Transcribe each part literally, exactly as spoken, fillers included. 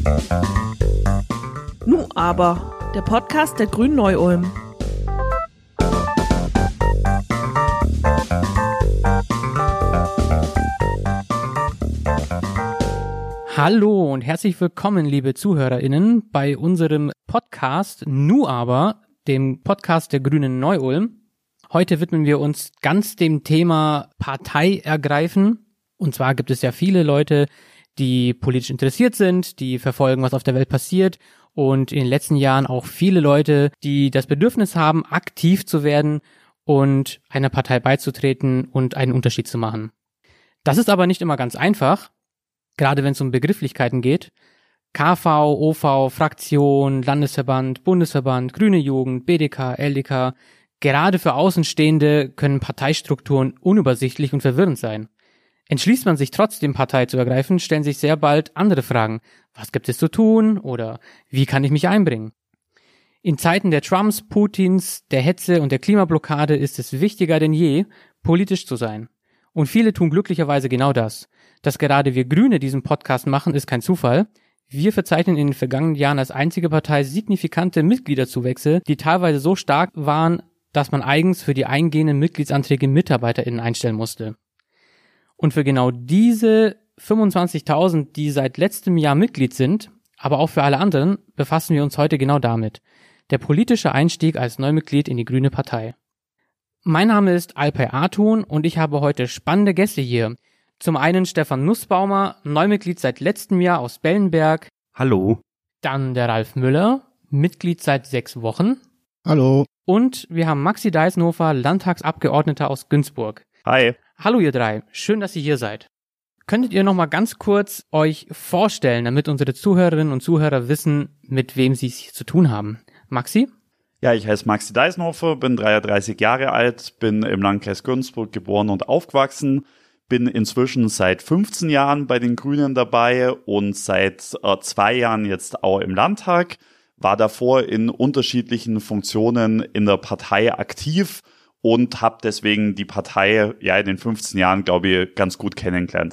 Nu aber, der Podcast der Grünen Neu-Ulm. Hallo und herzlich willkommen, liebe ZuhörerInnen, bei unserem Podcast Nu aber, dem Podcast der Grünen Neu-Ulm. Heute widmen wir uns ganz dem Thema Partei ergreifen. Und zwar gibt es ja viele Leute, die politisch interessiert sind, die verfolgen, was auf der Welt passiert. Und in den letzten Jahren auch viele Leute, die das Bedürfnis haben, aktiv zu werden und einer Partei beizutreten und einen Unterschied zu machen. Das ist aber nicht immer ganz einfach. Gerade wenn es um Begrifflichkeiten geht. K V, O V, Fraktion, Landesverband, Bundesverband, Grüne Jugend, B D K, L D K. Gerade für Außenstehende können Parteistrukturen unübersichtlich und verwirrend sein. Entschließt man sich trotzdem, Partei zu ergreifen, stellen sich sehr bald andere Fragen. Was gibt es zu tun? Oder wie kann ich mich einbringen? In Zeiten der Trumps, Putins, der Hetze und der Klimablockade ist es wichtiger denn je, politisch zu sein. Und viele tun glücklicherweise genau das. Dass gerade wir Grüne diesen Podcast machen, ist kein Zufall. Wir verzeichnen in den vergangenen Jahren als einzige Partei signifikante Mitgliederzuwächse, die teilweise so stark waren, dass man eigens für die eingehenden Mitgliedsanträge MitarbeiterInnen einstellen musste. Und für genau diese fünfundzwanzigtausend, die seit letztem Jahr Mitglied sind, aber auch für alle anderen, befassen wir uns heute genau damit. Der politische Einstieg als Neumitglied in die Grüne Partei. Mein Name ist Alpay Artun und ich habe heute spannende Gäste hier. Zum einen Stefan Nussbaumer, Neumitglied seit letztem Jahr aus Bellenberg. Hallo. Dann der Ralf Müller, Mitglied seit sechs Wochen. Hallo. Und wir haben Maxi Deisenhofer, Landtagsabgeordneter aus Günzburg. Hi. Hallo ihr drei, schön, dass ihr hier seid. Könntet ihr noch mal ganz kurz euch vorstellen, damit unsere Zuhörerinnen und Zuhörer wissen, mit wem sie es hier zu tun haben? Maxi? Ja, ich heiße Maxi Deisenhofer, bin dreiunddreißig Jahre alt, bin im Landkreis Günzburg geboren und aufgewachsen. Bin inzwischen seit fünfzehn Jahren bei den Grünen dabei und seit äh, zwei Jahren jetzt auch im Landtag. War davor in unterschiedlichen Funktionen in der Partei aktiv und habe deswegen die Partei ja in den fünfzehn Jahren, glaube ich, ganz gut kennengelernt.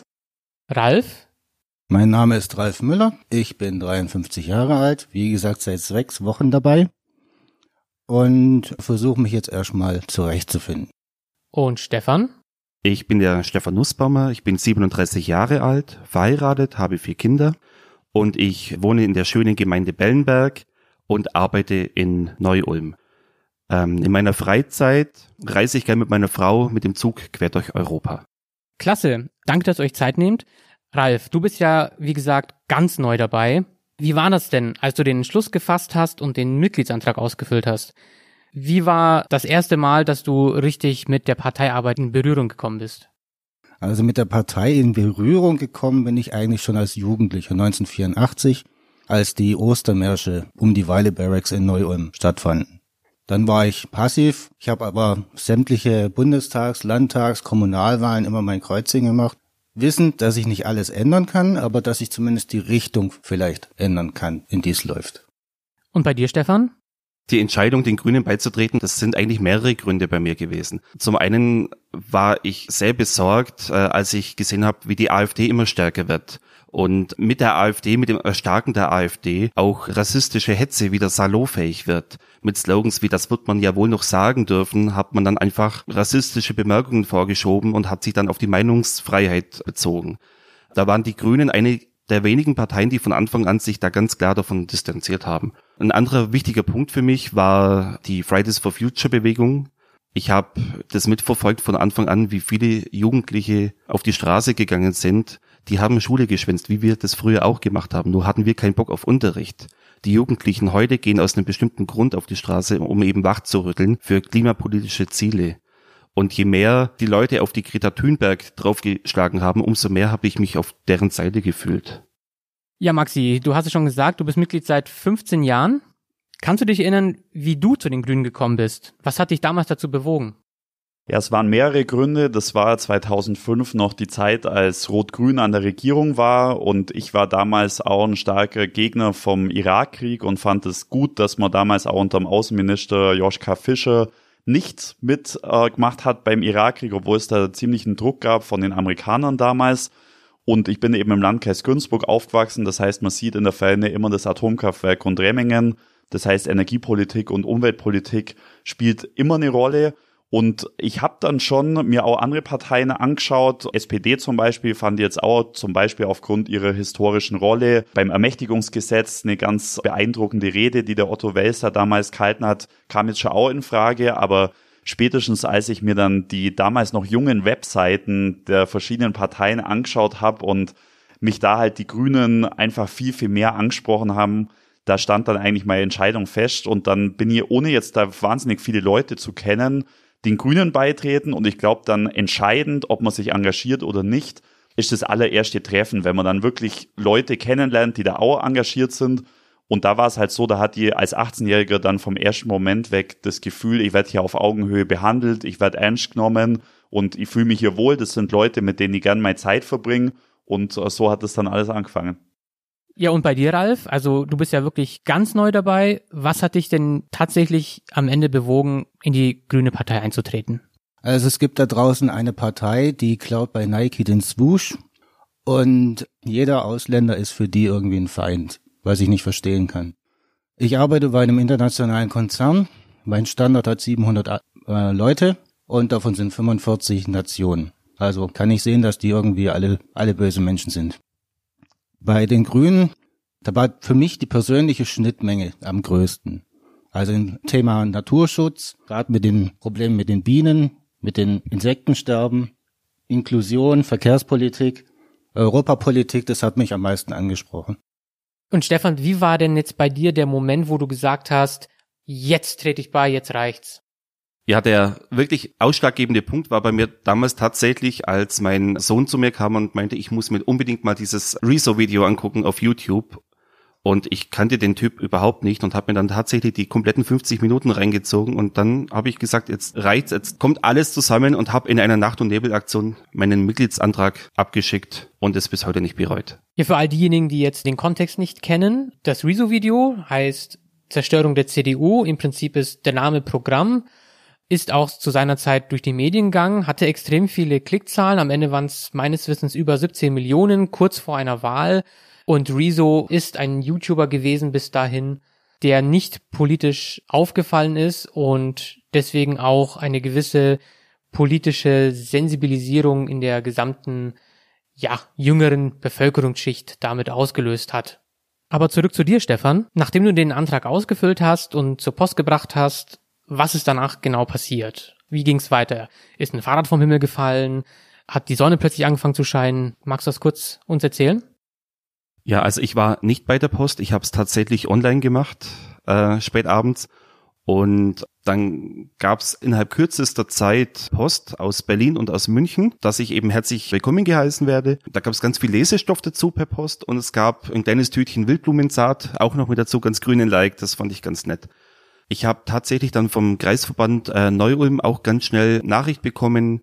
Ralf? Mein Name ist Ralf Müller. Ich bin dreiundfünfzig Jahre alt, wie gesagt seit sechs Wochen dabei und versuche mich jetzt erstmal zurechtzufinden. Und Stefan? Ich bin der Stefan Nussbaumer, ich bin siebenunddreißig Jahre alt, verheiratet, habe vier Kinder und ich wohne in der schönen Gemeinde Bellenberg und arbeite in Neu-Ulm. Ähm, in meiner Freizeit reise ich gerne mit meiner Frau mit dem Zug quer durch Europa. Klasse, danke, dass ihr euch Zeit nehmt. Ralf, du bist ja, wie gesagt, ganz neu dabei. Wie war das denn, als du den Entschluss gefasst hast und den Mitgliedsantrag ausgefüllt hast? Wie war das erste Mal, dass du richtig mit der Parteiarbeit in Berührung gekommen bist? Also mit der Partei in Berührung gekommen bin ich eigentlich schon als Jugendlicher neunzehnhundertvierundachtzig, als die Ostermärsche um die Weile Barracks in Neu-Ulm stattfanden. Dann war ich passiv, ich habe aber sämtliche Bundestags-, Landtags-, Kommunalwahlen immer mein Kreuzchen gemacht, wissend, dass ich nicht alles ändern kann, aber dass ich zumindest die Richtung vielleicht ändern kann, in die es läuft. Und bei dir, Stefan? Die Entscheidung, den Grünen beizutreten, das sind eigentlich mehrere Gründe bei mir gewesen. Zum einen war ich sehr besorgt, äh, als ich gesehen habe, wie die AfD immer stärker wird. Und mit der AfD, mit dem Erstarken der AfD, auch rassistische Hetze wieder salonfähig wird. Mit Slogans wie "das wird man ja wohl noch sagen dürfen", hat man dann einfach rassistische Bemerkungen vorgeschoben und hat sich dann auf die Meinungsfreiheit bezogen. Da waren die Grünen eine der wenigen Parteien, die von Anfang an sich da ganz klar davon distanziert haben. Ein anderer wichtiger Punkt für mich war die Fridays for Future Bewegung. Ich habe das mitverfolgt von Anfang an, wie viele Jugendliche auf die Straße gegangen sind. Die haben Schule geschwänzt, wie wir das früher auch gemacht haben. Nur hatten wir keinen Bock auf Unterricht. Die Jugendlichen heute gehen aus einem bestimmten Grund auf die Straße, um eben wach zu rütteln für klimapolitische Ziele. Und je mehr die Leute auf die Greta Thunberg draufgeschlagen haben, umso mehr habe ich mich auf deren Seite gefühlt. Ja, Maxi, du hast es schon gesagt, du bist Mitglied seit fünfzehn Jahren. Kannst du dich erinnern, wie du zu den Grünen gekommen bist? Was hat dich damals dazu bewogen? Ja, es waren mehrere Gründe. Das war zweitausendfünf noch die Zeit, als Rot-Grün an der Regierung war und ich war damals auch ein starker Gegner vom Irakkrieg und fand es gut, dass man damals auch unter dem Außenminister Joschka Fischer nichts mitgemacht äh, hat beim Irakkrieg, obwohl es da ziemlichen Druck gab von den Amerikanern damals. Und ich bin eben im Landkreis Günzburg aufgewachsen. Das heißt, man sieht in der Ferne immer das Atomkraftwerk Gundremmingen. Das heißt, Energiepolitik und Umweltpolitik spielt immer eine Rolle. Und ich habe dann schon mir auch andere Parteien angeschaut. S P D zum Beispiel fand jetzt auch zum Beispiel aufgrund ihrer historischen Rolle beim Ermächtigungsgesetz eine ganz beeindruckende Rede, die der Otto Welser damals gehalten hat, kam jetzt schon auch in Frage. Aber spätestens als ich mir dann die damals noch jungen Webseiten der verschiedenen Parteien angeschaut habe und mich da halt die Grünen einfach viel, viel mehr angesprochen haben, da stand dann eigentlich meine Entscheidung fest. Und dann bin ich, ohne jetzt da wahnsinnig viele Leute zu kennen, den Grünen beitreten, und ich glaube dann entscheidend, ob man sich engagiert oder nicht, ist das allererste Treffen, wenn man dann wirklich Leute kennenlernt, die da auch engagiert sind. Und da war es halt so, da hat die als achtzehnjähriger dann vom ersten Moment weg das Gefühl, ich werde hier auf Augenhöhe behandelt, ich werde ernst genommen und ich fühle mich hier wohl. Das sind Leute, mit denen ich gerne meine Zeit verbringe, und so hat das dann alles angefangen. Ja, und bei dir, Ralf, also du bist ja wirklich ganz neu dabei. Was hat dich denn tatsächlich am Ende bewogen, in die Grüne Partei einzutreten? Also es gibt da draußen eine Partei, die klaut bei Nike den Swoosh, und jeder Ausländer ist für die irgendwie ein Feind, was ich nicht verstehen kann. Ich arbeite bei einem internationalen Konzern. Mein Standort hat siebenhundert äh, Leute und davon sind fünfundvierzig Nationen. Also kann ich sehen, dass die irgendwie alle alle böse Menschen sind. Bei den Grünen, da war für mich die persönliche Schnittmenge am größten. Also im Thema Naturschutz, gerade mit den Problemen mit den Bienen, mit den Insektensterben, Inklusion, Verkehrspolitik, Europapolitik, das hat mich am meisten angesprochen. Und Stefan, wie war denn jetzt bei dir der Moment, wo du gesagt hast, jetzt trete ich bei, jetzt reicht's? Ja, der wirklich ausschlaggebende Punkt war bei mir damals tatsächlich, als mein Sohn zu mir kam und meinte, ich muss mir unbedingt mal dieses Rezo-Video angucken auf YouTube. Und ich kannte den Typ überhaupt nicht und habe mir dann tatsächlich die kompletten fünfzig Minuten reingezogen. Und dann habe ich gesagt, jetzt reicht's, jetzt kommt alles zusammen, und habe in einer Nacht- und Nebelaktion meinen Mitgliedsantrag abgeschickt und es bis heute nicht bereut. Ja, für all diejenigen, die jetzt den Kontext nicht kennen, das Rezo-Video heißt Zerstörung der C D U. Im Prinzip ist der Name Programm. Ist auch zu seiner Zeit durch die Medien gegangen, hatte extrem viele Klickzahlen. Am Ende waren es meines Wissens über siebzehn Millionen, kurz vor einer Wahl. Und Rezo ist ein YouTuber gewesen bis dahin, der nicht politisch aufgefallen ist und deswegen auch eine gewisse politische Sensibilisierung in der gesamten, ja, jüngeren Bevölkerungsschicht damit ausgelöst hat. Aber zurück zu dir, Stefan. Nachdem du den Antrag ausgefüllt hast und zur Post gebracht hast, was ist danach genau passiert? Wie ging's weiter? Ist ein Fahrrad vom Himmel gefallen? Hat die Sonne plötzlich angefangen zu scheinen? Magst du das kurz uns erzählen? Ja, also ich war nicht bei der Post, ich habe es tatsächlich online gemacht, äh, spät abends. Und dann gab es innerhalb kürzester Zeit Post aus Berlin und aus München, dass ich eben herzlich willkommen geheißen werde. Da gab es ganz viel Lesestoff dazu per Post, und es gab ein kleines Tütchen Wildblumensaat, auch noch mit dazu ganz grünen Like, das fand ich ganz nett. Ich habe tatsächlich dann vom Kreisverband äh, Neu-Ulm auch ganz schnell Nachricht bekommen.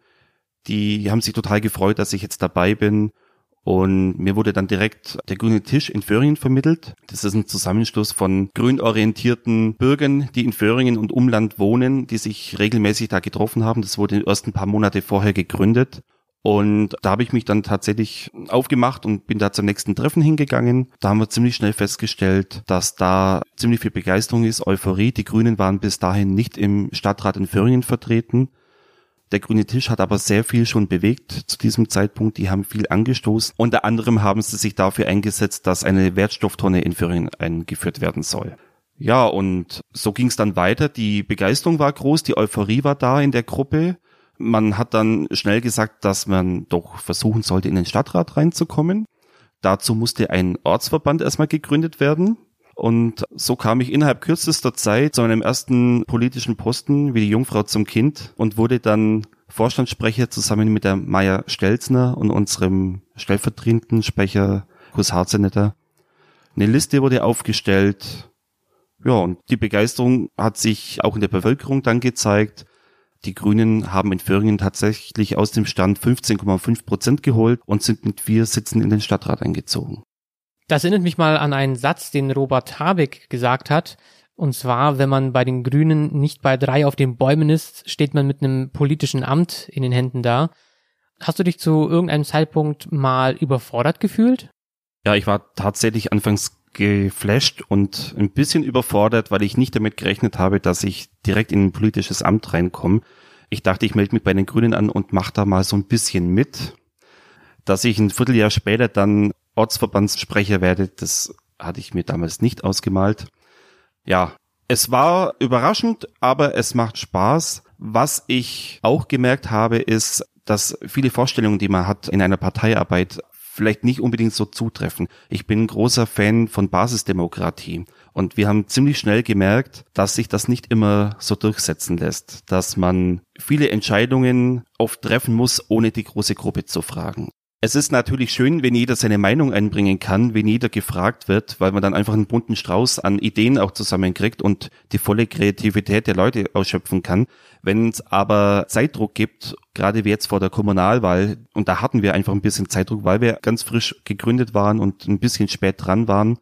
Die haben sich total gefreut, dass ich jetzt dabei bin. Und mir wurde dann direkt der Grüne Tisch in Föhringen vermittelt. Das ist ein Zusammenschluss von grünorientierten Bürgern, die in Föhringen und Umland wohnen, die sich regelmäßig da getroffen haben. Das wurde in den ersten paar Monate vorher gegründet. Und da habe ich mich dann tatsächlich aufgemacht und bin da zum nächsten Treffen hingegangen. Da haben wir ziemlich schnell festgestellt, dass da ziemlich viel Begeisterung ist, Euphorie. Die Grünen waren bis dahin nicht im Stadtrat in Föhringen vertreten. Der Grüne Tisch hat aber sehr viel schon bewegt zu diesem Zeitpunkt. Die haben viel angestoßen. Unter anderem haben sie sich dafür eingesetzt, dass eine Wertstofftonne in Föhringen eingeführt werden soll. Ja, und so ging es dann weiter. Die Begeisterung war groß, die Euphorie war da in der Gruppe. Man hat dann schnell gesagt, dass man doch versuchen sollte, in den Stadtrat reinzukommen. Dazu musste ein Ortsverband erstmal gegründet werden. Und so kam ich innerhalb kürzester Zeit zu meinem ersten politischen Posten wie die Jungfrau zum Kind und wurde dann Vorstandssprecher zusammen mit der Maja Stelzner und unserem stellvertretenden Sprecher Kus Harzenetter. Eine Liste wurde aufgestellt. Ja, und die Begeisterung hat sich auch in der Bevölkerung dann gezeigt. Die Grünen haben in Föhringen tatsächlich aus dem Stand fünfzehn Komma fünf Prozent geholt und sind mit vier Sitzen in den Stadtrat eingezogen. Das erinnert mich mal an einen Satz, den Robert Habeck gesagt hat. Und zwar, wenn man bei den Grünen nicht bei drei auf den Bäumen ist, steht man mit einem politischen Amt in den Händen da. Hast du dich zu irgendeinem Zeitpunkt mal überfordert gefühlt? Ja, ich war tatsächlich anfangs geflasht und ein bisschen überfordert, weil ich nicht damit gerechnet habe, dass ich direkt in ein politisches Amt reinkomme. Ich dachte, ich melde mich bei den Grünen an und mache da mal so ein bisschen mit. Dass ich ein Vierteljahr später dann Ortsverbandssprecher werde, das hatte ich mir damals nicht ausgemalt. Ja, es war überraschend, aber es macht Spaß. Was ich auch gemerkt habe, ist, dass viele Vorstellungen, die man hat in einer Parteiarbeit, vielleicht nicht unbedingt so zutreffen. Ich bin ein großer Fan von Basisdemokratie und wir haben ziemlich schnell gemerkt, dass sich das nicht immer so durchsetzen lässt, dass man viele Entscheidungen oft treffen muss, ohne die große Gruppe zu fragen. Es ist natürlich schön, wenn jeder seine Meinung einbringen kann, wenn jeder gefragt wird, weil man dann einfach einen bunten Strauß an Ideen auch zusammenkriegt und die volle Kreativität der Leute ausschöpfen kann. Wenn es aber Zeitdruck gibt, gerade wie jetzt vor der Kommunalwahl, und da hatten wir einfach ein bisschen Zeitdruck, weil wir ganz frisch gegründet waren und ein bisschen spät dran waren,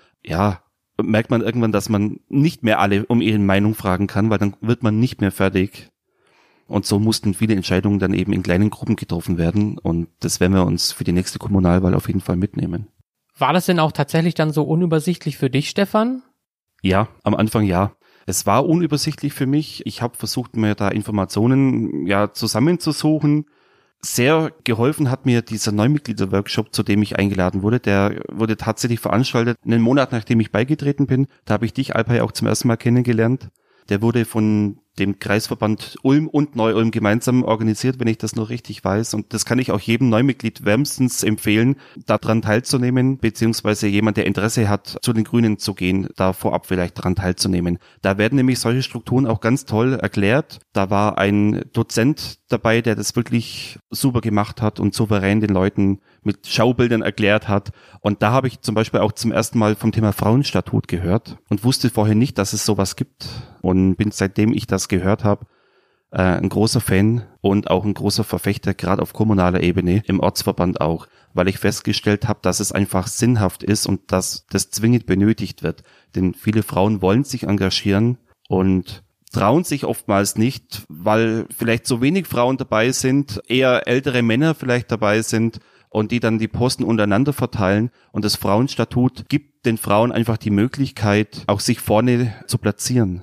ja, merkt man irgendwann, dass man nicht mehr alle um ihre Meinung fragen kann, weil dann wird man nicht mehr fertig. Und so mussten viele Entscheidungen dann eben in kleinen Gruppen getroffen werden. Und das werden wir uns für die nächste Kommunalwahl auf jeden Fall mitnehmen. War das denn auch tatsächlich dann so unübersichtlich für dich, Stefan? Ja, am Anfang ja. Es war unübersichtlich für mich. Ich habe versucht, mir da Informationen ja zusammenzusuchen. Sehr geholfen hat mir dieser Neumitglieder-Workshop, zu dem ich eingeladen wurde. Der wurde tatsächlich veranstaltet, einen Monat nachdem ich beigetreten bin. Da habe ich dich, Alpay, auch zum ersten Mal kennengelernt. Der wurde von dem Kreisverband Ulm und Neu-Ulm gemeinsam organisiert, wenn ich das noch richtig weiß. Und das kann ich auch jedem Neumitglied wärmstens empfehlen, daran teilzunehmen, beziehungsweise jemand, der Interesse hat, zu den Grünen zu gehen, da vorab vielleicht daran teilzunehmen. Da werden nämlich solche Strukturen auch ganz toll erklärt. Da war ein Dozent dabei, der das wirklich super gemacht hat und souverän den Leuten mit Schaubildern erklärt hat. Und da habe ich zum Beispiel auch zum ersten Mal vom Thema Frauenstatut gehört und wusste vorher nicht, dass es sowas gibt. Und bin, seitdem ich das gehört habe, äh, ein großer Fan und auch ein großer Verfechter, gerade auf kommunaler Ebene, im Ortsverband auch, weil ich festgestellt habe, dass es einfach sinnhaft ist und dass das zwingend benötigt wird. Denn viele Frauen wollen sich engagieren und trauen sich oftmals nicht, weil vielleicht so wenig Frauen dabei sind, eher ältere Männer vielleicht dabei sind und die dann die Posten untereinander verteilen. Und das Frauenstatut gibt den Frauen einfach die Möglichkeit, auch sich vorne zu platzieren.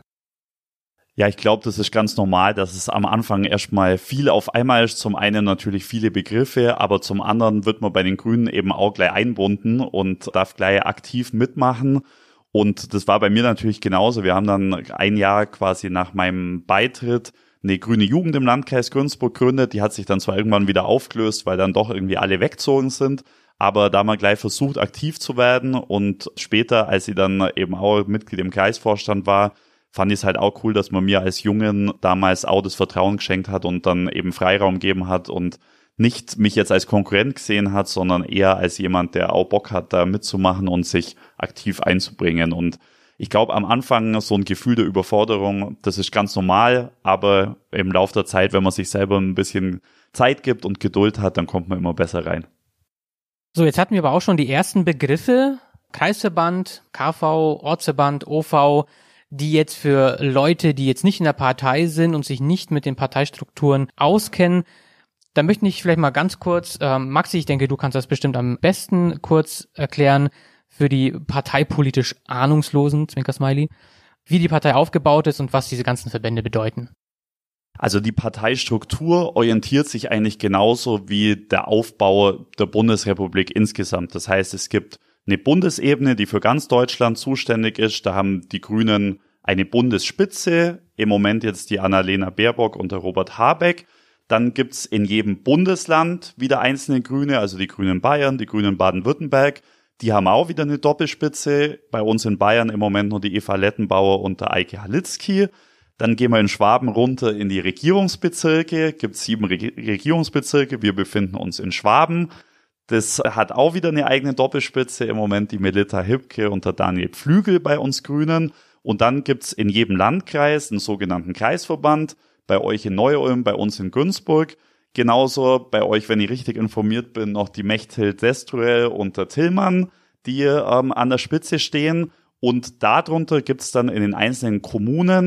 Ja, ich glaube, das ist ganz normal, dass es am Anfang erstmal viel auf einmal ist. Zum einen natürlich viele Begriffe, aber zum anderen wird man bei den Grünen eben auch gleich einbunden und darf gleich aktiv mitmachen. Und das war bei mir natürlich genauso. Wir haben dann ein Jahr quasi nach meinem Beitritt eine grüne Jugend im Landkreis Günzburg gegründet. Die hat sich dann zwar irgendwann wieder aufgelöst, weil dann doch irgendwie alle weggezogen sind. Aber da mal gleich versucht, aktiv zu werden. Und später, als ich dann eben auch Mitglied im Kreisvorstand war, fand ich es halt auch cool, dass man mir als Jungen damals auch das Vertrauen geschenkt hat und dann eben Freiraum gegeben hat und nicht mich jetzt als Konkurrent gesehen hat, sondern eher als jemand, der auch Bock hat, da mitzumachen und sich aktiv einzubringen. Und ich glaube, am Anfang so ein Gefühl der Überforderung, das ist ganz normal, aber im Laufe der Zeit, wenn man sich selber ein bisschen Zeit gibt und Geduld hat, dann kommt man immer besser rein. So, jetzt hatten wir aber auch schon die ersten Begriffe, Kreisverband, K V, Ortsverband, O V, die jetzt für Leute, die jetzt nicht in der Partei sind und sich nicht mit den Parteistrukturen auskennen. Da möchte ich vielleicht mal ganz kurz, ähm, Maxi, ich denke, du kannst das bestimmt am besten kurz erklären, für die parteipolitisch Ahnungslosen, Zwinker-Smiley, wie die Partei aufgebaut ist und was diese ganzen Verbände bedeuten. Also die Parteistruktur orientiert sich eigentlich genauso wie der Aufbau der Bundesrepublik insgesamt. Das heißt, es gibt eine Bundesebene, die für ganz Deutschland zuständig ist. Da haben die Grünen eine Bundesspitze, im Moment jetzt die Annalena Baerbock und der Robert Habeck. Dann gibt's in jedem Bundesland wieder einzelne Grüne, also die Grünen Bayern, die Grünen Baden-Württemberg. Die haben auch wieder eine Doppelspitze. Bei uns in Bayern im Moment nur die Eva Lettenbauer und der Eike Halitzky. Dann gehen wir in Schwaben runter in die Regierungsbezirke. Gibt sieben Re- Regierungsbezirke. Wir befinden uns in Schwaben. Das hat auch wieder eine eigene Doppelspitze. Im Moment die Melita Hipke und der Daniel Pflügel bei uns Grünen. Und dann gibt's in jedem Landkreis einen sogenannten Kreisverband. Bei euch in Neu-Ulm, bei uns in Günzburg. Genauso bei euch, wenn ich richtig informiert bin, noch die Mechthild Sestruel und der Tillmann, die ähm, an der Spitze stehen. Und darunter gibt's dann in den einzelnen Kommunen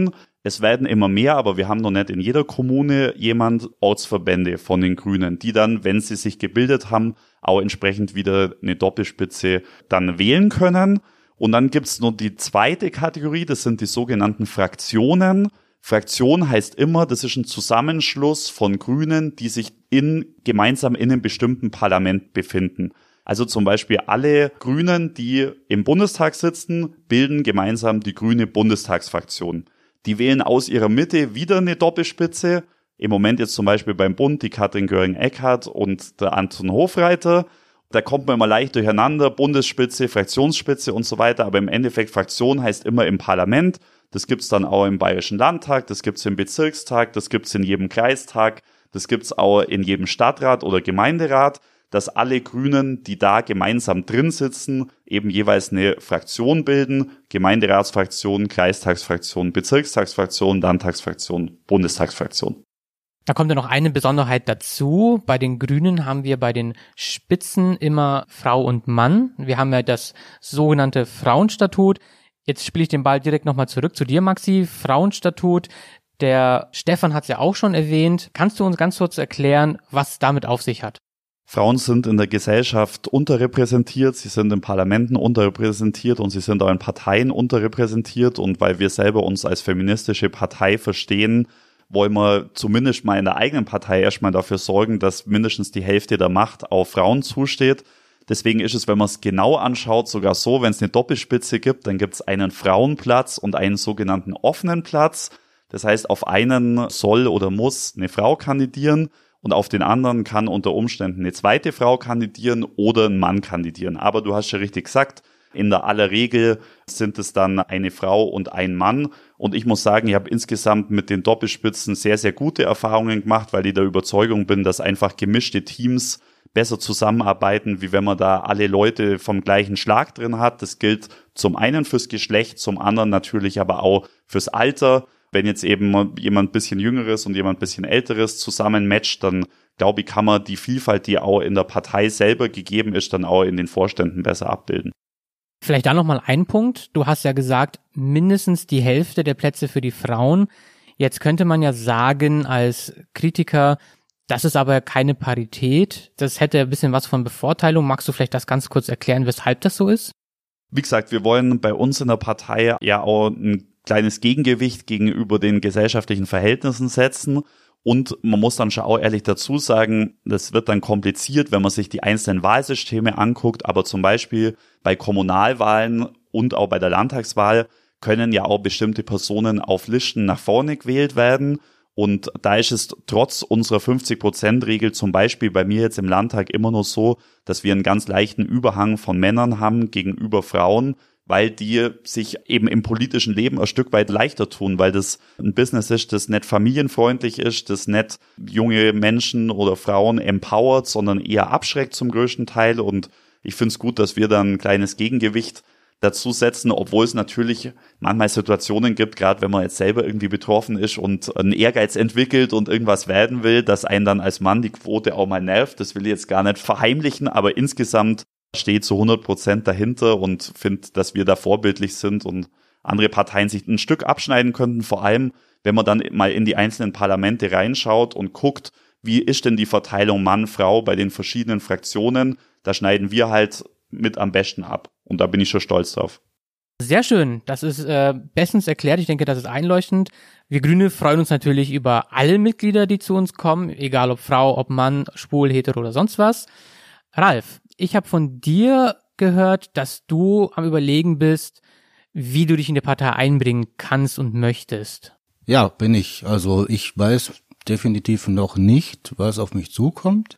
Es werden immer mehr, aber wir haben noch nicht in jeder Kommune jemand Ortsverbände von den Grünen, die dann, wenn sie sich gebildet haben, auch entsprechend wieder eine Doppelspitze dann wählen können. Und dann gibt's noch die zweite Kategorie, das sind die sogenannten Fraktionen. Fraktion heißt immer, das ist ein Zusammenschluss von Grünen, die sich in, gemeinsam in einem bestimmten Parlament befinden. Also zum Beispiel alle Grünen, die im Bundestag sitzen, bilden gemeinsam die grüne Bundestagsfraktion. Die wählen aus ihrer Mitte wieder eine Doppelspitze. Im Moment jetzt zum Beispiel beim Bund die Katrin Göring-Eckardt und der Anton Hofreiter. Da kommt man immer leicht durcheinander, Bundesspitze, Fraktionsspitze und so weiter. Aber im Endeffekt Fraktion heißt immer im Parlament. Das gibt's dann auch im Bayerischen Landtag, das gibt's im Bezirkstag, das gibt's in jedem Kreistag, das gibt's auch in jedem Stadtrat oder Gemeinderat, dass alle Grünen, die da gemeinsam drin sitzen, eben jeweils eine Fraktion bilden, Gemeinderatsfraktion, Kreistagsfraktion, Bezirkstagsfraktion, Landtagsfraktion, Bundestagsfraktion. Da kommt ja noch eine Besonderheit dazu. Bei den Grünen haben wir bei den Spitzen immer Frau und Mann. Wir haben ja das sogenannte Frauenstatut. Jetzt spiele ich den Ball direkt nochmal zurück zu dir, Maxi. Frauenstatut, der Stefan hat es ja auch schon erwähnt. Kannst du uns ganz kurz erklären, was damit auf sich hat? Frauen sind in der Gesellschaft unterrepräsentiert, sie sind in Parlamenten unterrepräsentiert und sie sind auch in Parteien unterrepräsentiert. Und weil wir selber uns als feministische Partei verstehen, wollen wir zumindest mal in der eigenen Partei erstmal dafür sorgen, dass mindestens die Hälfte der Macht auf Frauen zusteht. Deswegen ist es, wenn man es genau anschaut, sogar so, wenn es eine Doppelspitze gibt, dann gibt es einen Frauenplatz und einen sogenannten offenen Platz. Das heißt, auf einen soll oder muss eine Frau kandidieren und auf den anderen kann unter Umständen eine zweite Frau kandidieren oder ein Mann kandidieren. Aber du hast ja richtig gesagt, in der aller Regel sind es dann eine Frau und ein Mann. Und ich muss sagen, ich habe insgesamt mit den Doppelspitzen sehr, sehr gute Erfahrungen gemacht, weil ich der Überzeugung bin, dass einfach gemischte Teams besser zusammenarbeiten, wie wenn man da alle Leute vom gleichen Schlag drin hat. Das gilt zum einen fürs Geschlecht, zum anderen natürlich aber auch fürs Alter. Wenn jetzt eben jemand ein bisschen Jüngeres und jemand ein bisschen Älteres zusammen matcht, dann glaube ich, kann man die Vielfalt, die auch in der Partei selber gegeben ist, dann auch in den Vorständen besser abbilden. Vielleicht da nochmal ein Punkt. Du hast ja gesagt, mindestens die Hälfte der Plätze für die Frauen. Jetzt könnte man ja sagen als Kritiker, das ist aber keine Parität. Das hätte ein bisschen was von Bevorteilung. Magst du vielleicht das ganz kurz erklären, weshalb das so ist? Wie gesagt, wir wollen bei uns in der Partei ja auch ein kleines Gegengewicht gegenüber den gesellschaftlichen Verhältnissen setzen. Und man muss dann schon auch ehrlich dazu sagen, das wird dann kompliziert, wenn man sich die einzelnen Wahlsysteme anguckt. Aber zum Beispiel bei Kommunalwahlen und auch bei der Landtagswahl können ja auch bestimmte Personen auf Listen nach vorne gewählt werden. Und da ist es trotz unserer fünfzig-Prozent-Regel zum Beispiel bei mir jetzt im Landtag immer nur so, dass wir einen ganz leichten Überhang von Männern haben gegenüber Frauen, weil die sich eben im politischen Leben ein Stück weit leichter tun, weil das ein Business ist, das nicht familienfreundlich ist, das nicht junge Menschen oder Frauen empowert, sondern eher abschreckt zum größten Teil. Und ich finde es gut, dass wir dann ein kleines Gegengewicht dazu setzen, obwohl es natürlich manchmal Situationen gibt, gerade wenn man jetzt selber irgendwie betroffen ist und einen Ehrgeiz entwickelt und irgendwas werden will, dass einen dann als Mann die Quote auch mal nervt. Das will ich jetzt gar nicht verheimlichen, aber insgesamt steht zu hundert Prozent dahinter und finde, dass wir da vorbildlich sind und andere Parteien sich ein Stück abschneiden könnten, vor allem, wenn man dann mal in die einzelnen Parlamente reinschaut und guckt, wie ist denn die Verteilung Mann-Frau bei den verschiedenen Fraktionen, da schneiden wir halt mit am besten ab. Und da bin ich schon stolz drauf. Sehr schön. Das ist äh, bestens erklärt. Ich denke, das ist einleuchtend. Wir Grüne freuen uns natürlich über alle Mitglieder, die zu uns kommen, egal ob Frau, ob Mann, schwul, hetero oder sonst was. Ralf, ich habe von dir gehört, dass du am Überlegen bist, wie du dich in die Partei einbringen kannst und möchtest. Ja, bin ich. Also ich weiß definitiv noch nicht, was auf mich zukommt.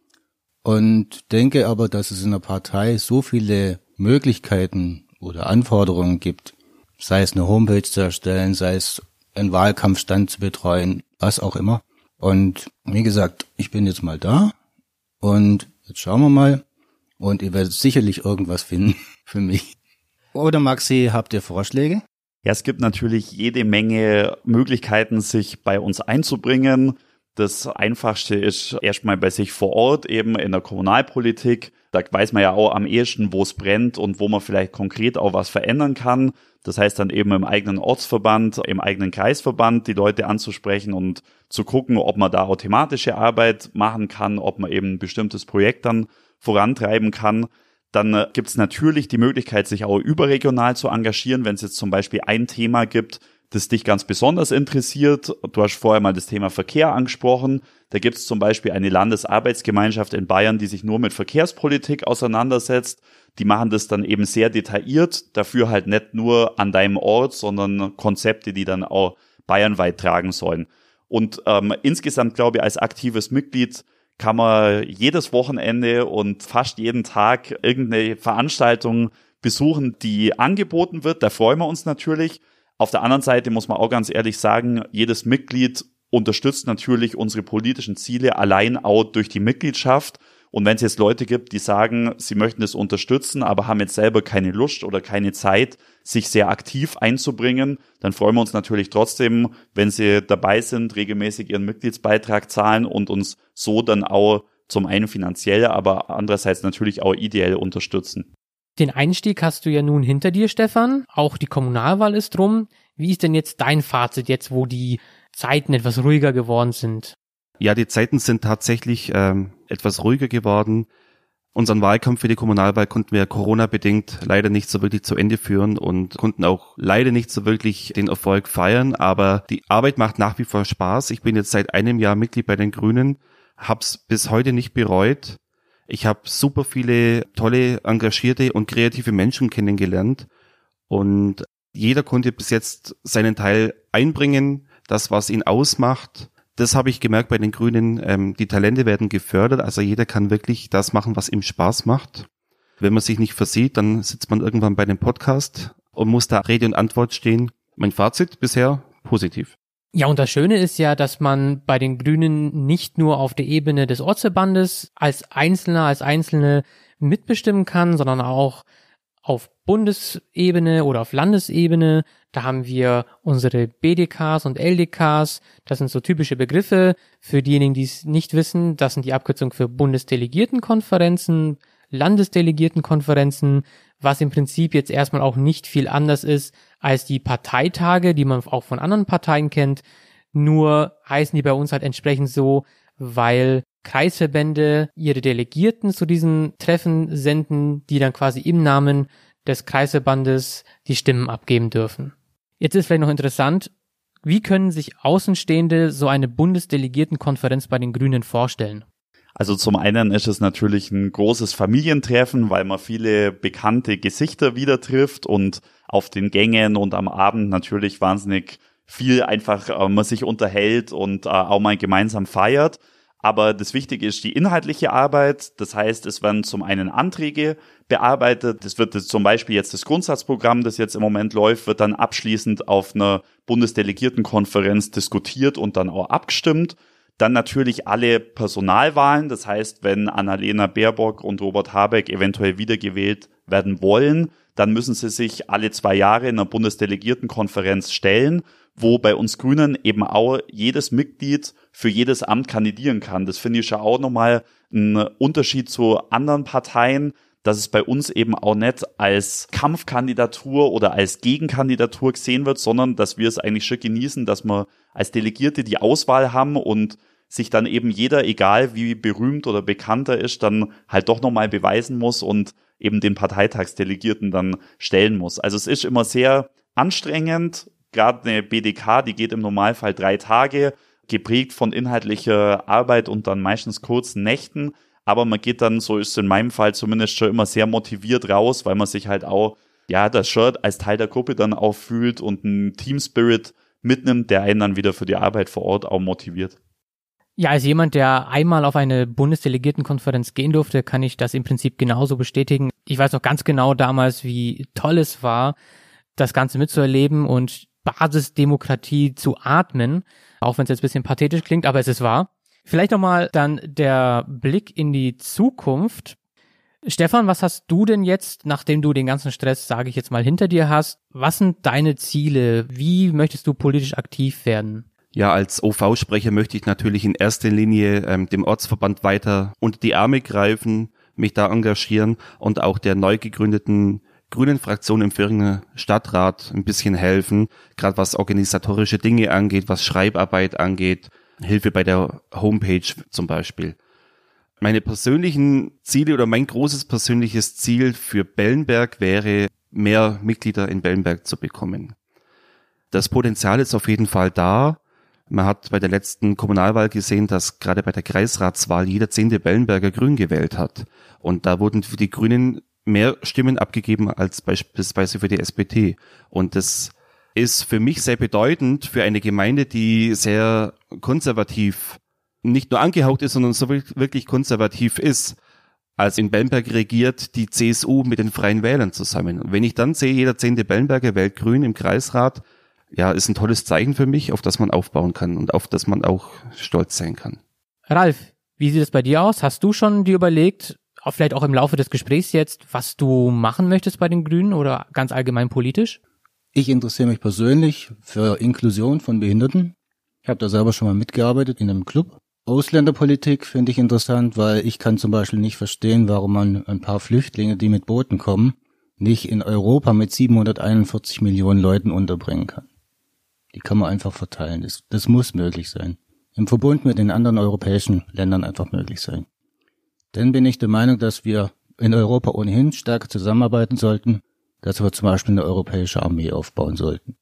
Und denke aber, dass es in der Partei so viele Möglichkeiten oder Anforderungen gibt, sei es eine Homepage zu erstellen, sei es einen Wahlkampfstand zu betreuen, was auch immer. Und wie gesagt, ich bin jetzt mal da und jetzt schauen wir mal und ihr werdet sicherlich irgendwas finden für mich. Oder Maxi, habt ihr Vorschläge? Ja, es gibt natürlich jede Menge Möglichkeiten, sich bei uns einzubringen. Das Einfachste ist erstmal bei sich vor Ort, eben in der Kommunalpolitik. Da weiß man ja auch am ehesten, wo es brennt und wo man vielleicht konkret auch was verändern kann. Das heißt dann eben im eigenen Ortsverband, im eigenen Kreisverband die Leute anzusprechen und zu gucken, ob man da auch thematische Arbeit machen kann, ob man eben ein bestimmtes Projekt dann vorantreiben kann. Dann gibt es natürlich die Möglichkeit, sich auch überregional zu engagieren, wenn es jetzt zum Beispiel ein Thema gibt, das dich ganz besonders interessiert. Du hast vorher mal das Thema Verkehr angesprochen. Da gibt es zum Beispiel eine Landesarbeitsgemeinschaft in Bayern, die sich nur mit Verkehrspolitik auseinandersetzt. Die machen das dann eben sehr detailliert, dafür halt nicht nur an deinem Ort, sondern Konzepte, die dann auch bayernweit tragen sollen. Und ähm, insgesamt glaube ich, als aktives Mitglied kann man jedes Wochenende und fast jeden Tag irgendeine Veranstaltung besuchen, die angeboten wird. Da freuen wir uns natürlich. Auf der anderen Seite muss man auch ganz ehrlich sagen, jedes Mitglied unterstützt natürlich unsere politischen Ziele allein auch durch die Mitgliedschaft. Und wenn es jetzt Leute gibt, die sagen, sie möchten es unterstützen, aber haben jetzt selber keine Lust oder keine Zeit, sich sehr aktiv einzubringen, dann freuen wir uns natürlich trotzdem, wenn sie dabei sind, regelmäßig ihren Mitgliedsbeitrag zahlen und uns so dann auch zum einen finanziell, aber andererseits natürlich auch ideell unterstützen. Den Einstieg hast du ja nun hinter dir, Stefan. Auch die Kommunalwahl ist rum. Wie ist denn jetzt dein Fazit jetzt, wo die Zeiten etwas ruhiger geworden sind? Ja, die Zeiten sind tatsächlich ähm, etwas ruhiger geworden. Unseren Wahlkampf für die Kommunalwahl konnten wir Corona-bedingt leider nicht so wirklich zu Ende führen und konnten auch leider nicht so wirklich den Erfolg feiern. Aber die Arbeit macht nach wie vor Spaß. Ich bin jetzt seit einem Jahr Mitglied bei den Grünen, hab's bis heute nicht bereut. Ich habe super viele tolle, engagierte und kreative Menschen kennengelernt und jeder konnte bis jetzt seinen Teil einbringen, das, was ihn ausmacht. Das habe ich gemerkt bei den Grünen, ähm, die Talente werden gefördert, also jeder kann wirklich das machen, was ihm Spaß macht. Wenn man sich nicht versieht, dann sitzt man irgendwann bei dem Podcast und muss da Rede und Antwort stehen. Mein Fazit bisher positiv. Ja, und das Schöne ist ja, dass man bei den Grünen nicht nur auf der Ebene des Ortsverbandes als Einzelner, als Einzelne mitbestimmen kann, sondern auch auf Bundesebene oder auf Landesebene. Da haben wir unsere B D Ks und L D Ks. Das sind so typische Begriffe. Für diejenigen, die es nicht wissen, das sind die Abkürzungen für Bundesdelegiertenkonferenzen, Landesdelegiertenkonferenzen, was im Prinzip jetzt erstmal auch nicht viel anders ist als die Parteitage, die man auch von anderen Parteien kennt. Nur heißen die bei uns halt entsprechend so, weil Kreisverbände ihre Delegierten zu diesen Treffen senden, die dann quasi im Namen des Kreisverbandes die Stimmen abgeben dürfen. Jetzt ist vielleicht noch interessant, wie können sich Außenstehende so eine Bundesdelegiertenkonferenz bei den Grünen vorstellen? Also zum einen ist es natürlich ein großes Familientreffen, weil man viele bekannte Gesichter wieder trifft und auf den Gängen und am Abend natürlich wahnsinnig viel einfach äh, man sich unterhält und äh, auch mal gemeinsam feiert. Aber das Wichtige ist die inhaltliche Arbeit. Das heißt, es werden zum einen Anträge bearbeitet. Das wird das zum Beispiel jetzt das Grundsatzprogramm, das jetzt im Moment läuft, wird dann abschließend auf einer Bundesdelegiertenkonferenz diskutiert und dann auch abgestimmt. Dann natürlich alle Personalwahlen. Das heißt, wenn Annalena Baerbock und Robert Habeck eventuell wiedergewählt werden wollen, dann müssen sie sich alle zwei Jahre in einer Bundesdelegiertenkonferenz stellen, wo bei uns Grünen eben auch jedes Mitglied für jedes Amt kandidieren kann. Das finde ich ja auch nochmal ein Unterschied zu anderen Parteien, dass es bei uns eben auch nicht als Kampfkandidatur oder als Gegenkandidatur gesehen wird, sondern dass wir es eigentlich schon genießen, dass wir als Delegierte die Auswahl haben und sich dann eben jeder, egal wie berühmt oder bekannter ist, dann halt doch nochmal beweisen muss und eben den Parteitagsdelegierten dann stellen muss. Also es ist immer sehr anstrengend, gerade eine B D K, die geht im Normalfall drei Tage, geprägt von inhaltlicher Arbeit und dann meistens kurzen Nächten. Aber man geht dann, so ist es in meinem Fall zumindest schon immer sehr motiviert raus, weil man sich halt auch, ja, das Shirt als Teil der Gruppe dann auch fühlt und einen Team-Spirit mitnimmt, der einen dann wieder für die Arbeit vor Ort auch motiviert. Ja, als jemand, der einmal auf eine Bundesdelegiertenkonferenz gehen durfte, kann ich das im Prinzip genauso bestätigen. Ich weiß noch ganz genau damals, wie toll es war, das Ganze mitzuerleben und Basisdemokratie zu atmen, auch wenn es jetzt ein bisschen pathetisch klingt, aber es ist wahr. Vielleicht nochmal dann der Blick in die Zukunft. Stefan, was hast du denn jetzt, nachdem du den ganzen Stress, sage ich jetzt mal, hinter dir hast, was sind deine Ziele? Wie möchtest du politisch aktiv werden? Ja, als O V-Sprecher möchte ich natürlich in erster Linie ähm, dem Ortsverband weiter unter die Arme greifen, mich da engagieren und auch der neu gegründeten grünen Fraktion im Vöhringer Stadtrat ein bisschen helfen, gerade was organisatorische Dinge angeht, was Schreibarbeit angeht, Hilfe bei der Homepage zum Beispiel. Meine persönlichen Ziele oder mein großes persönliches Ziel für Bellenberg wäre, mehr Mitglieder in Bellenberg zu bekommen. Das Potenzial ist auf jeden Fall da. Man hat bei der letzten Kommunalwahl gesehen, dass gerade bei der Kreisratswahl jeder zehnte Bellenberger Grün gewählt hat. Und da wurden für die Grünen mehr Stimmen abgegeben als beispielsweise für die S P D. Und das ist für mich sehr bedeutend für eine Gemeinde, die sehr konservativ nicht nur angehaucht ist, sondern so wirklich konservativ ist. Als in Bellenberg regiert die C S U mit den Freien Wählern zusammen. Und wenn ich dann sehe, jeder zehnte Bellenberger wählt Grün im Kreisrat, ja, ist ein tolles Zeichen für mich, auf das man aufbauen kann und auf das man auch stolz sein kann. Ralf, wie sieht es bei dir aus? Hast du schon dir überlegt, auch vielleicht auch im Laufe des Gesprächs jetzt, was du machen möchtest bei den Grünen oder ganz allgemein politisch? Ich interessiere mich persönlich für Inklusion von Behinderten. Ich habe da selber schon mal mitgearbeitet in einem Club. Ausländerpolitik finde ich interessant, weil ich kann zum Beispiel nicht verstehen, warum man ein paar Flüchtlinge, die mit Booten kommen, nicht in Europa mit siebenhunderteinundvierzig Millionen Leuten unterbringen kann. Die kann man einfach verteilen. Das, das muss möglich sein. Im Verbund mit den anderen europäischen Ländern einfach möglich sein. Dann bin ich der Meinung, dass wir in Europa ohnehin stärker zusammenarbeiten sollten, dass wir zum Beispiel eine europäische Armee aufbauen sollten.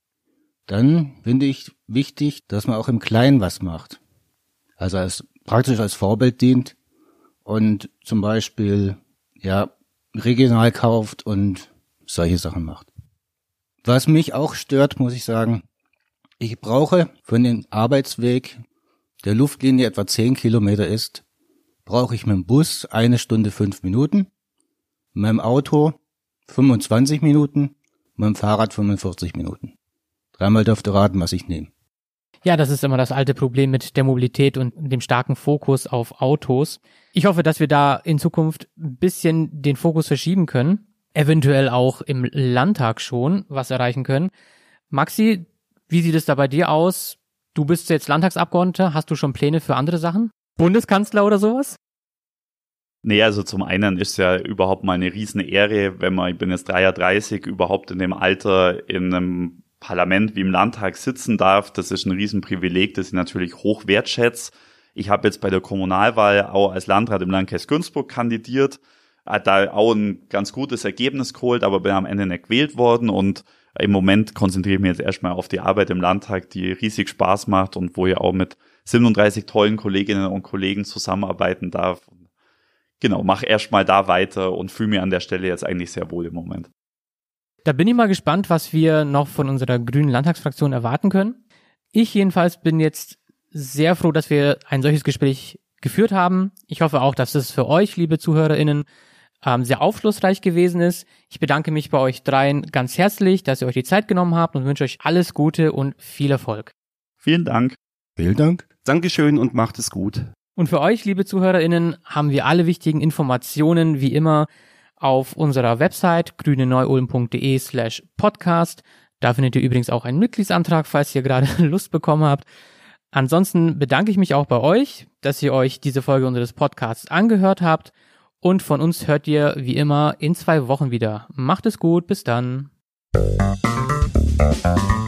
Dann finde ich wichtig, dass man auch im Kleinen was macht. Also als praktisch als Vorbild dient und zum Beispiel ja regional kauft und solche Sachen macht. Was mich auch stört, muss ich sagen, ich brauche von dem Arbeitsweg, der Luftlinie etwa zehn Kilometer ist, brauche ich mit dem Bus eine Stunde fünf Minuten, mit dem Auto fünfundzwanzig Minuten, mit dem Fahrrad fünfundvierzig Minuten. Dreimal dürft ihr raten, was ich nehme. Ja, das ist immer das alte Problem mit der Mobilität und dem starken Fokus auf Autos. Ich hoffe, dass wir da in Zukunft ein bisschen den Fokus verschieben können, eventuell auch im Landtag schon was erreichen können. Maxi, wie sieht es da bei dir aus? Du bist jetzt Landtagsabgeordneter, hast du schon Pläne für andere Sachen? Bundeskanzler oder sowas? Nee, also zum einen ist ja überhaupt mal eine riesen Ehre, wenn man, ich bin jetzt dreiunddreißig, überhaupt in dem Alter in einem Parlament wie im Landtag sitzen darf. Das ist ein Riesenprivileg, das ich natürlich hoch wertschätze. Ich habe jetzt bei der Kommunalwahl auch als Landrat im Landkreis Günzburg kandidiert, hat da auch ein ganz gutes Ergebnis geholt, aber bin am Ende nicht gewählt worden und im Moment konzentriere ich mich jetzt erstmal auf die Arbeit im Landtag, die riesig Spaß macht und wo ich auch mit siebenunddreißig tollen Kolleginnen und Kollegen zusammenarbeiten darf. Genau, mache erstmal da weiter und fühle mich an der Stelle jetzt eigentlich sehr wohl im Moment. Da bin ich mal gespannt, was wir noch von unserer grünen Landtagsfraktion erwarten können. Ich jedenfalls bin jetzt sehr froh, dass wir ein solches Gespräch geführt haben. Ich hoffe auch, dass es für euch, liebe ZuhörerInnen, ähm, sehr aufschlussreich gewesen ist. Ich bedanke mich bei euch dreien ganz herzlich, dass ihr euch die Zeit genommen habt und wünsche euch alles Gute und viel Erfolg. Vielen Dank. Vielen Dank. Dankeschön und macht es gut. Und für euch, liebe ZuhörerInnen, haben wir alle wichtigen Informationen wie immer auf unserer Website grüneneuulm.de slash podcast. Da findet ihr übrigens auch einen Mitgliedsantrag, falls ihr gerade Lust bekommen habt. Ansonsten bedanke ich mich auch bei euch, dass ihr euch diese Folge unseres Podcasts angehört habt. Und von uns hört ihr wie immer in zwei Wochen wieder. Macht es gut, bis dann.